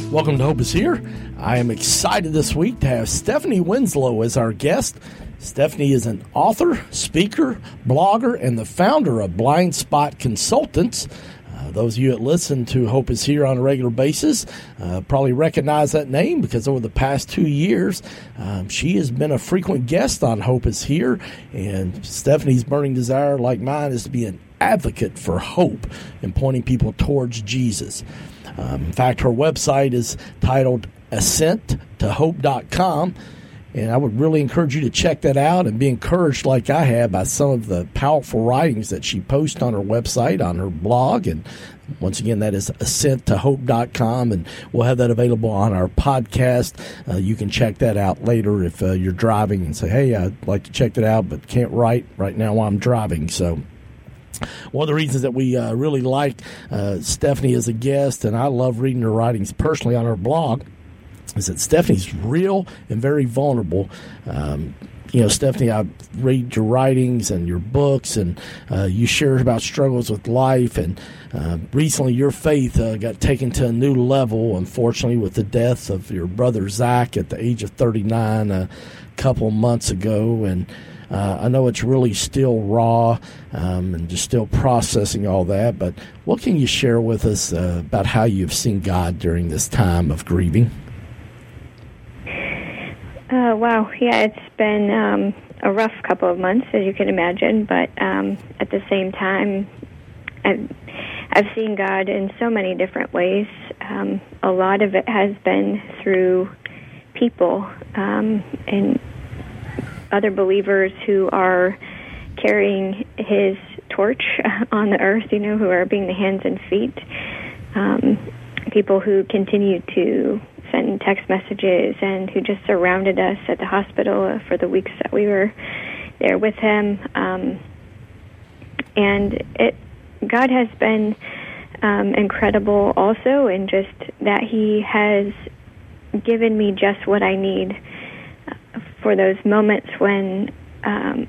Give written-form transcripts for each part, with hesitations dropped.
Welcome to Hope is Here. I am excited this week to have Stephanie Winslow as our guest. Stephanie is an author, speaker, blogger, and the founder of Blind Spot Consultants. Those of you that listen to Hope is Here on a regular basis probably recognize that name because over the past 2 years, she has been a frequent guest on Hope is Here. And Stephanie's burning desire, like mine, is to be an advocate for hope and pointing people towards Jesus. In fact, her website is titled AscentToHope.com, and I would really encourage you to check that out and be encouraged like I have by some of the powerful writings that she posts on her website, on her blog. And once again, that is AscentToHope.com, and we'll have that available on our podcast. You can check that out later if you're driving and say, hey, I'd like to check that out, but can't write right now while I'm driving. So one of the reasons that we really like Stephanie as a guest, and I love reading her writings personally on her blog, is that Stephanie's real and very vulnerable. Stephanie, I read your writings and your books, and you share about struggles with life. And recently your faith got taken to a new level, unfortunately, with the death of your brother Zach at the age of 39 a couple months ago. And I know it's really still raw and just still processing all that, but what can you share with us about how you've seen God during this time of grieving? Wow. Yeah, it's been a rough couple of months, as you can imagine, but at the same time, I've seen God in so many different ways. A lot of it has been through people and other believers who are carrying his torch on the earth, who are being the hands and feet. People who continue to send text messages and who just surrounded us at the hospital for the weeks that we were there with him. God has been incredible also in just that he has given me just what I need for those moments when I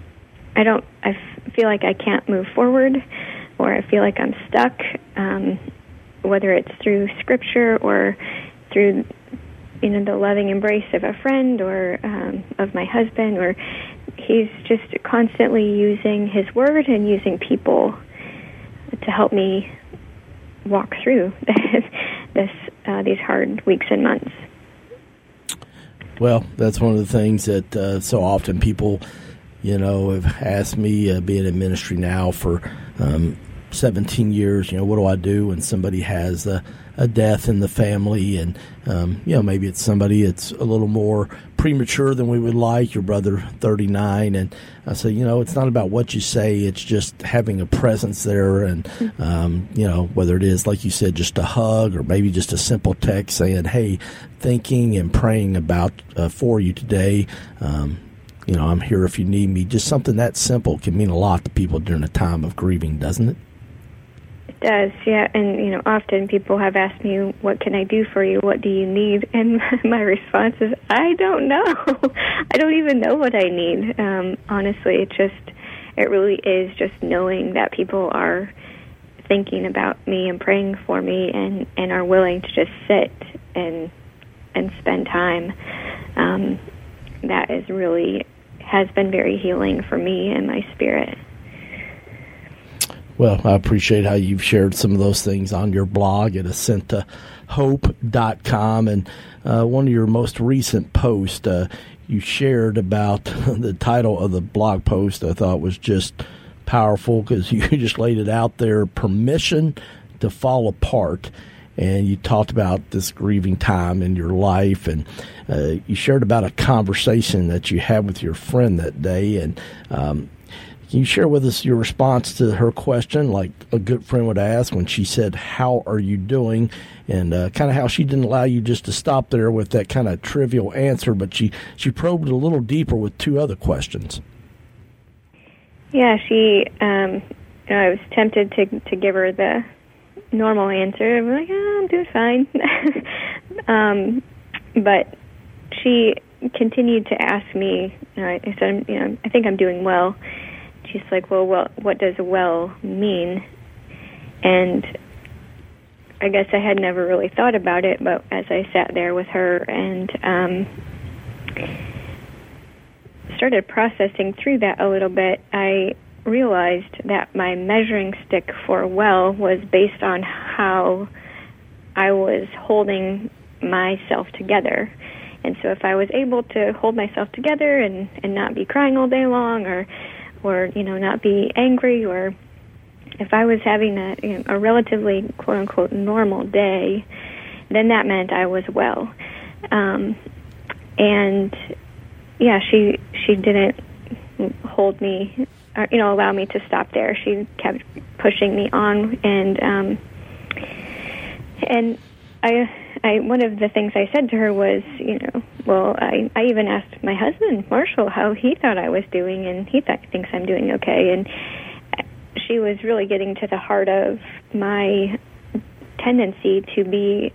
feel like I can't move forward, or I feel like I'm stuck, whether it's through Scripture or through the loving embrace of a friend or of my husband, or he's just constantly using his word and using people to help me walk through these hard weeks and months. Well, that's one of the things that so often people, have asked me, being in ministry now for 17 years, what do I do when somebody has a death in the family? And, maybe it's somebody that's a little more premature than we would like, your brother 39. And I say, it's not about what you say, it's just having a presence there. And, whether it is, like you said, just a hug or maybe just a simple text saying, hey, thinking and praying about for you today. I'm here if you need me. Just something that simple can mean a lot to people during a time of grieving, doesn't it? It does, yeah. And, often people have asked me, what can I do for you? What do you need? And my response is, I don't know. I don't even know what I need. Honestly, it really is just knowing that people are thinking about me and praying for me and are willing to just sit and spend time. That has been very healing for me and my spirit. Well, I appreciate how you've shared some of those things on your blog at AscentToHope.com. And one of your most recent posts, you shared about the title of the blog post. I thought was just powerful because you just laid it out there, permission to fall apart. And you talked about this grieving time in your life, and you shared about a conversation that you had with your friend that day. And can you share with us your response to her question, like a good friend would ask when she said, how are you doing? And kind of how she didn't allow you just to stop there with that kind of trivial answer, but she probed a little deeper with two other questions. Yeah, I was tempted to give her the normal answer. I'm like, I'm doing fine. But she continued to ask me, I said, I think I'm doing well. She's like, well, what does well mean? And I guess I had never really thought about it, but as I sat there with her and started processing through that a little bit, I realized that my measuring stick for well was based on how I was holding myself together. And so if I was able to hold myself together and not be crying all day long or not be angry, or if I was having a relatively quote-unquote normal day, then that meant I was well. And yeah, she didn't hold me, or, allow me to stop there. She kept pushing me on, and I one of the things I said to her was, I even asked my husband, Marshall, how he thought I was doing, and he thinks I'm doing okay. And she was really getting to the heart of my tendency to be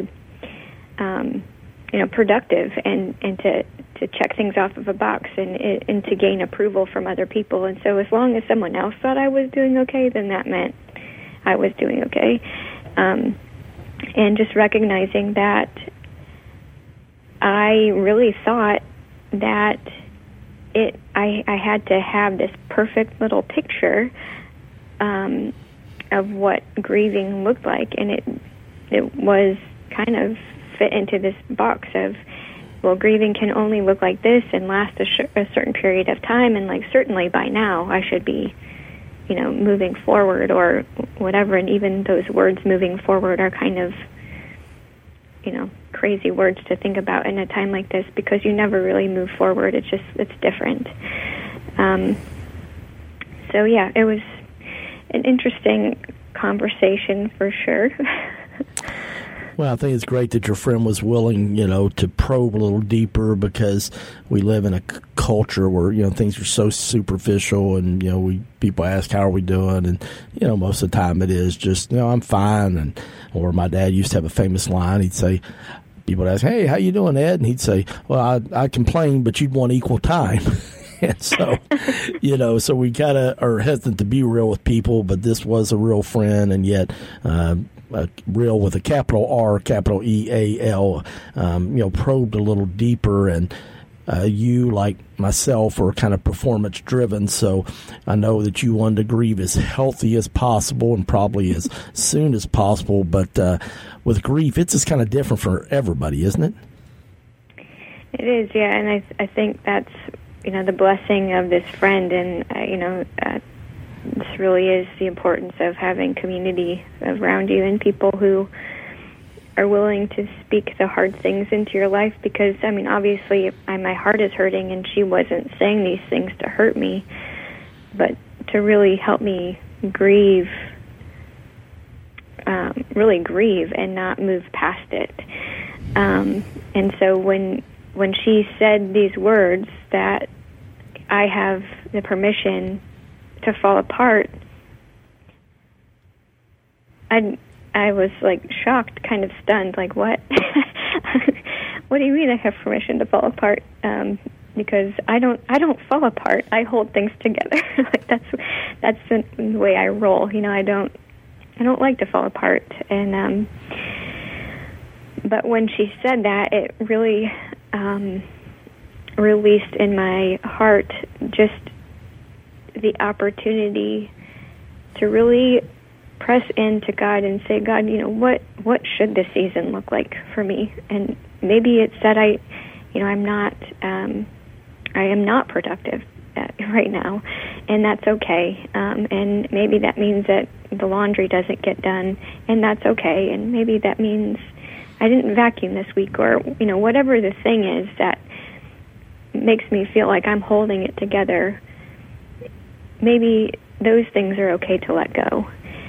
productive and to check things off of a box and to gain approval from other people. And so as long as someone else thought I was doing okay, then that meant I was doing okay. And just recognizing that I really thought that I had to have this perfect little picture of what grieving looked like, and it was kind of fit into this box of, well, grieving can only look like this and last a certain period of time, and certainly by now I should be moving forward or whatever. And even those words, moving forward, are kind of crazy words to think about in a time like this, because you never really move forward. It's different. So yeah, it was an interesting conversation for sure. Well, I think it's great that your friend was willing, to probe a little deeper, because we live in a culture where, things are so superficial, and, people ask, how are we doing? And, most of the time it is just, I'm fine. Or my dad used to have a famous line. He'd say, people would ask, hey, how you doing, Ed? And he'd say, well, I complain, but you'd want equal time. And so, so we kind of are hesitant to be real with people, but this was a real friend, and yet, real with a capital R, capital EAL, probed a little deeper. And you, like myself, are kind of performance driven, so I know that you wanted to grieve as healthy as possible and probably as soon as possible. But with grief, it's just kind of different for everybody, isn't it? It is, yeah, and I think that's the blessing of this friend, and this really is the importance of having community around you and people who are willing to speak the hard things into your life. Because, obviously, my heart is hurting, and she wasn't saying these things to hurt me, but to really help me grieve, really grieve and not move past it. And so when she said these words, that I have the permission to fall apart, I was shocked, kind of stunned, what? What do you mean I have permission to fall apart? Because I don't fall apart. I hold things together. That's the way I roll. I don't like to fall apart. And but when she said that, it really released in my heart just the opportunity to really press into God and say, God, what should this season look like for me? And maybe it's that I am not productive right now, and that's okay. And maybe that means that the laundry doesn't get done, and that's okay. And maybe that means I didn't vacuum this week, or whatever the thing is that makes me feel like I'm holding it together. Maybe those things are okay to let go.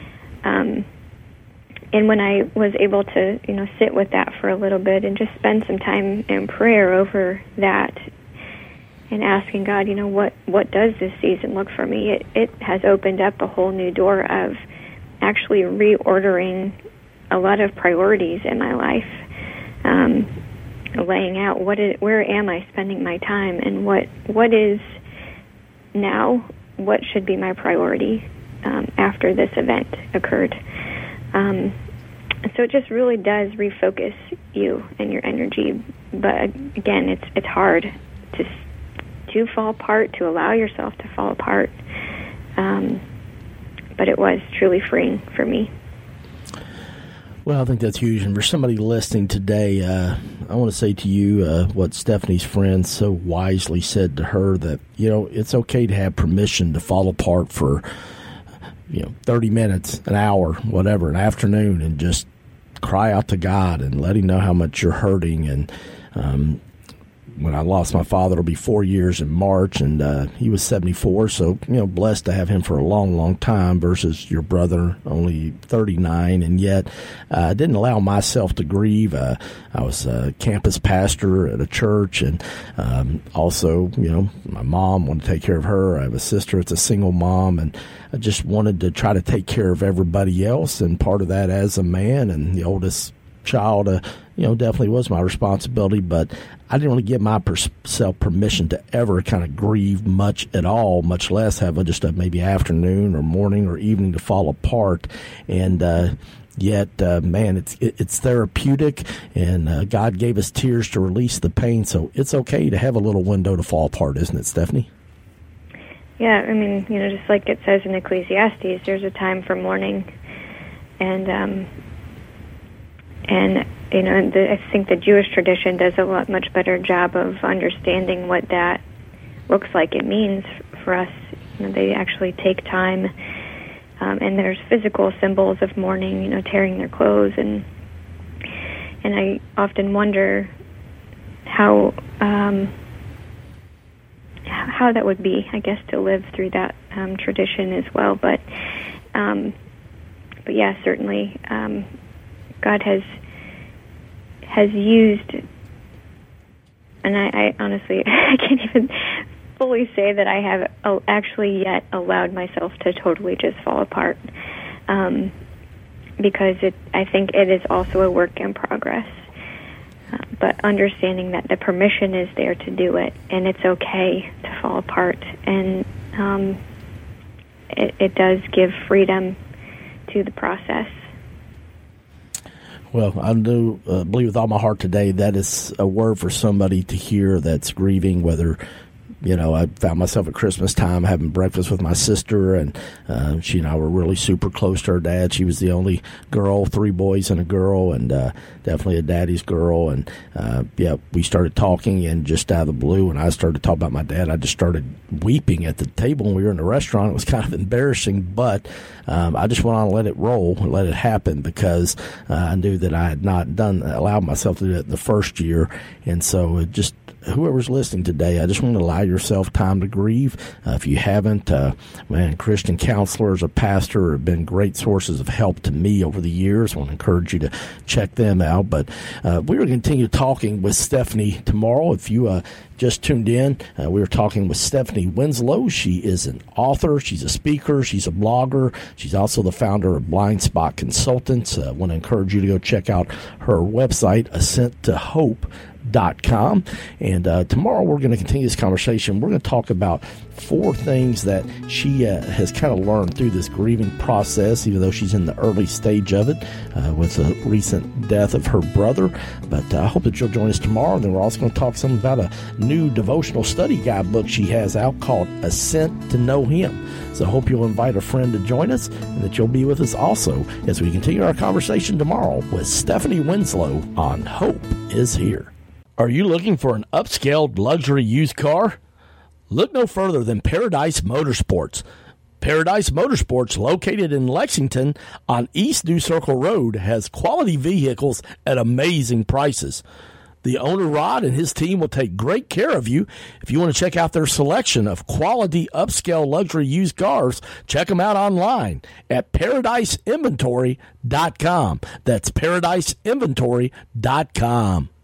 And when I was able to, sit with that for a little bit and just spend some time in prayer over that and asking God, what does this season look for me? It has opened up a whole new door of actually reordering a lot of priorities in my life, laying out where am I spending my time, and what is now, what should be my priority after this event occurred. So it just really does refocus you and your energy. But again, it's hard to fall apart, to allow yourself to fall apart. But it was truly freeing for me. Well, I think that's huge. And for somebody listening today, I want to say to you what Stephanie's friend so wisely said to her, that, it's okay to have permission to fall apart for, 30 minutes, an hour, whatever, an afternoon, and just cry out to God and let Him know how much you're hurting. And when I lost my father, it'll be 4 years in March, and he was 74, so, blessed to have him for a long, long time versus your brother, only 39, and yet I didn't allow myself to grieve. I was a campus pastor at a church, and also, my mom, wanted to take care of her. I have a sister, it's a single mom, and I just wanted to try to take care of everybody else, and part of that as a man and the oldest child, definitely was my responsibility, but I didn't really give myself permission to ever kind of grieve much at all, much less have just a maybe afternoon or morning or evening to fall apart. And yet, man, it's therapeutic, and God gave us tears to release the pain, so it's okay to have a little window to fall apart, isn't it, Stephanie? Yeah, I mean, just like it says in Ecclesiastes, there's a time for mourning, and I think the Jewish tradition does a much better job of understanding what that looks like. It means for us, they actually take time, and there's physical symbols of mourning, tearing their clothes, and I often wonder how that would be, I guess, to live through that tradition as well. But yeah, certainly, God has used, and I honestly, I can't even fully say that I have actually yet allowed myself to totally just fall apart, because I think it is also a work in progress. But understanding that the permission is there to do it, and it's okay to fall apart, and it does give freedom to the process. Well, I do believe with all my heart today that is a word for somebody to hear that's grieving, whether, I found myself at Christmas time having breakfast with my sister, and she and I were really super close to her dad. She was the only girl, 3 boys and a girl, and definitely a daddy's girl. And, we started talking, and just out of the blue, when I started talking about my dad, I just started weeping at the table when we were in the restaurant. It was kind of embarrassing, but I just went on and let it roll and let it happen, because I knew that I had not allowed myself to do it the first year. And so it just, whoever's listening today, I just want to allow yourself time to grieve. If you haven't, Christian counselors, a pastor, have been great sources of help to me over the years. I want to encourage you to check them out. But we're going to continue talking with Stephanie tomorrow. If you just tuned in, we were talking with Stephanie Winslow. She is an author. She's a speaker. She's a blogger. She's also the founder of Blind Spot Consultants. I want to encourage you to go check out her website, AscentToHope.com. And tomorrow we're going to continue this conversation. We're going to talk about 4 things that she has kind of learned through this grieving process, even though she's in the early stage of it with the recent death of her brother. But I hope that you'll join us tomorrow. And then we're also going to talk some about a new devotional study guide book she has out called Ascent to Know Him. So I hope you'll invite a friend to join us, and that you'll be with us also as we continue our conversation tomorrow with Stephanie Winslow on Hope is Here. Are you looking for an upscaled luxury used car? Look no further than Paradise Motorsports. Paradise Motorsports, located in Lexington on East New Circle Road, has quality vehicles at amazing prices. The owner, Rod, and his team will take great care of you. If you want to check out their selection of quality upscale luxury used cars, check them out online at ParadiseInventory.com. That's ParadiseInventory.com.